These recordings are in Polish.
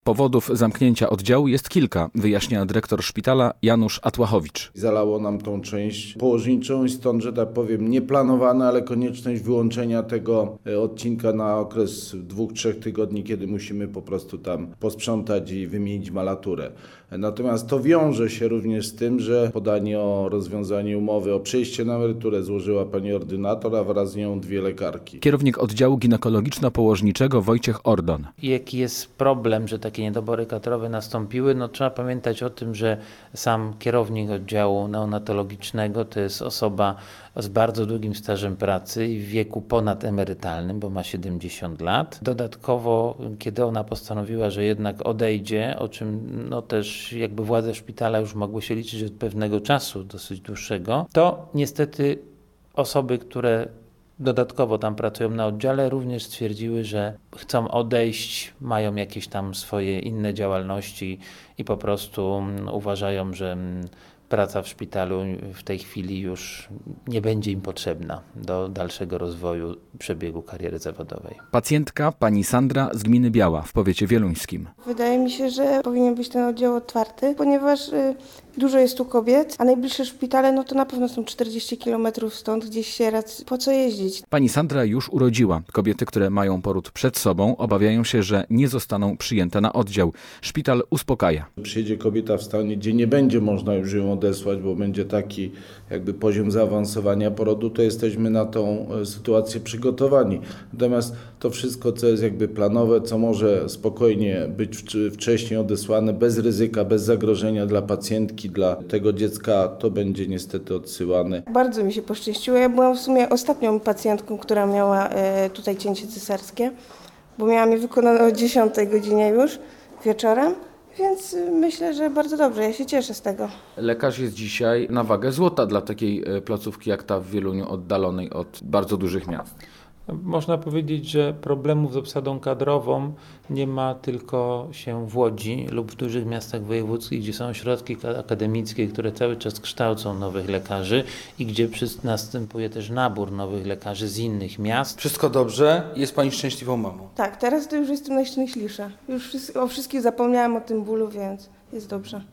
Powodów zamknięcia oddziału jest kilka, wyjaśnia dyrektor szpitala Janusz Atłachowicz. Zalało nam tą część położniczą i stąd, że tak powiem, nieplanowane, ale konieczność wyłączenia tego odcinka na okres 2-3 tygodni, kiedy musimy po prostu tam posprzątać i wymienić malaturę. Natomiast to wiąże się również z tym, że podanie o rozwiązanie umowy o przejście na emeryturę złożyła pani ordynator, a wraz z nią 2 lekarki. Kierownik oddziału ginekologiczno-położniczego Wojciech Ordon. Jaki jest problem, że takie niedobory kadrowe nastąpiły? Trzeba pamiętać o tym, że sam kierownik oddziału neonatologicznego to jest osoba z bardzo długim stażem pracy i w wieku ponademerytalnym, bo ma 70 lat. Dodatkowo, kiedy ona postanowiła, że jednak odejdzie, o czym też jakby władze szpitala już mogły się liczyć od pewnego czasu, dosyć dłuższego, to niestety osoby, które dodatkowo tam pracują na oddziale, również stwierdziły, że chcą odejść, mają jakieś tam swoje inne działalności i po prostu uważają, że praca w szpitalu w tej chwili już nie będzie im potrzebna do dalszego rozwoju przebiegu kariery zawodowej. Pacjentka pani Sandra z gminy Biała w powiecie wieluńskim. Wydaje mi się, że powinien być ten oddział otwarty, ponieważ dużo jest tu kobiet, a najbliższe szpitale to na pewno są 40 km stąd, gdzieś Sieradz. Po co jeździć? Pani Sandra już urodziła. Kobiety, które mają poród przed sobą, obawiają się, że nie zostaną przyjęte na oddział. Szpital uspokaja. Przyjedzie kobieta w stanie, gdzie nie będzie można już ją odesłać, bo będzie taki jakby poziom zaawansowania porodu, to jesteśmy na tą sytuację przygotowani. Natomiast to wszystko, co jest jakby planowe, co może spokojnie być wcześniej odesłane, bez ryzyka, bez zagrożenia dla pacjentki, dla tego dziecka, to będzie niestety odsyłane. Bardzo mi się poszczęściło. Ja byłam w sumie ostatnią pacjentką, która miała tutaj cięcie cesarskie, bo miałam je wykonane o 10 godzinie już wieczorem. Więc myślę, że bardzo dobrze, ja się cieszę z tego. Lekarz jest dzisiaj na wagę złota dla takiej placówki jak ta w Wieluniu, oddalonej od bardzo dużych miast. Można powiedzieć, że problemów z obsadą kadrową nie ma tylko się w Łodzi lub w dużych miastach wojewódzkich, gdzie są ośrodki akademickie, które cały czas kształcą nowych lekarzy i gdzie następuje też nabór nowych lekarzy z innych miast. Wszystko dobrze? Jest pani szczęśliwą mamą? Tak, teraz to już jestem najszczęśliwsza. Już o wszystkim zapomniałam o tym bólu, więc jest dobrze.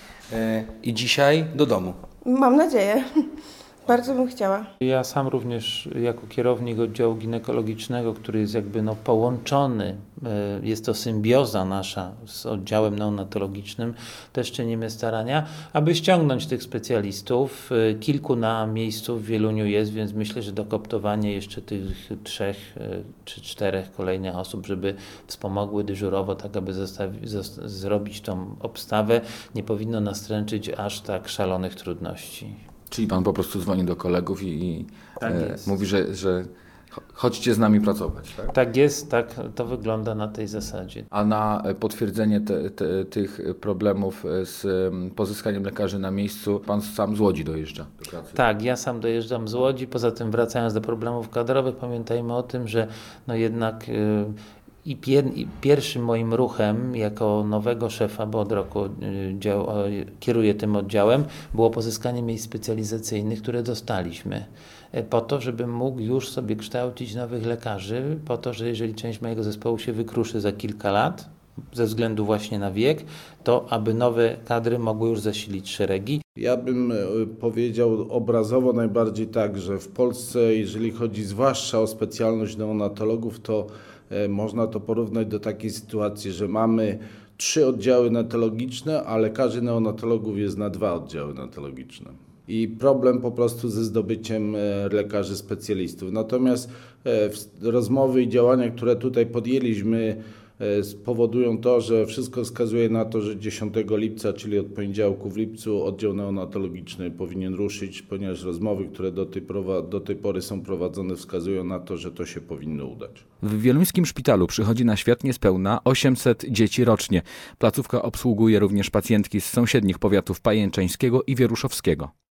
I dzisiaj do domu? Mam nadzieję. Bardzo bym chciała. Ja sam również jako kierownik oddziału ginekologicznego, który jest jakby połączony, jest to symbioza nasza z oddziałem neonatologicznym, też czynimy starania, aby ściągnąć tych specjalistów. Kilku na miejscu w Wieluniu jest, więc myślę, że dokoptowanie jeszcze tych 3 czy 4 kolejnych osób, żeby wspomogły dyżurowo, tak aby zrobić tą obstawę, nie powinno nastręczyć aż tak szalonych trudności. Czyli pan po prostu dzwoni do kolegów i tak mówi, że chodźcie z nami pracować. Tak? Tak jest, tak to wygląda na tej zasadzie. A na potwierdzenie tych problemów z pozyskaniem lekarzy na miejscu, pan sam z Łodzi dojeżdża do pracy? Tak, ja sam dojeżdżam z Łodzi. Poza tym, wracając do problemów kadrowych, pamiętajmy o tym, że jednak pierwszym moim ruchem jako nowego szefa, bo od roku kieruję tym oddziałem, było pozyskanie miejsc specjalizacyjnych, które dostaliśmy. Po to, żebym mógł już sobie kształcić nowych lekarzy, po to, że jeżeli część mojego zespołu się wykruszy za kilka lat, ze względu właśnie na wiek, to aby nowe kadry mogły już zasilić szeregi. Ja bym powiedział obrazowo najbardziej tak, że w Polsce, jeżeli chodzi zwłaszcza o specjalność neonatologów, to można to porównać do takiej sytuacji, że mamy 3 oddziały neonatologiczne, a lekarzy neonatologów jest na 2 oddziały neonatologiczne. I problem po prostu ze zdobyciem lekarzy specjalistów. Natomiast rozmowy i działania, które tutaj podjęliśmy, spowodują to, że wszystko wskazuje na to, że 10 lipca, czyli od poniedziałku w lipcu, oddział neonatologiczny powinien ruszyć, ponieważ rozmowy, które do tej pory są prowadzone, wskazują na to, że to się powinno udać. W wieluńskim szpitalu przychodzi na świat niespełna 800 dzieci rocznie. Placówka obsługuje również pacjentki z sąsiednich powiatów pajęczańskiego i wieruszowskiego.